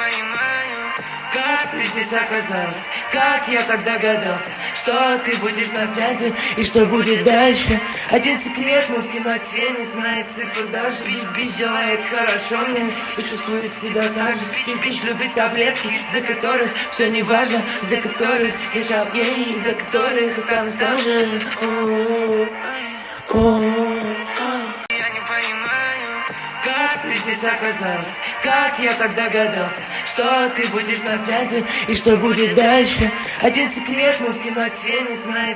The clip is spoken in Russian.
понимаю, как ты здесь оказалась, как я так догадался, что ты будешь на связи и что будет дальше. Один секрет, но в темноте не знает цифр даже. Бич делает хорошо мне и чувствует себя так же. Бич любит таблетки, за которых все не важно, за которых я жалею, за которых останусь там же. Я не понимаю, как ты здесь оказалась, как я так догадался, что ты будешь на связи и что будет дальше. Один секрет, но в темноте не знает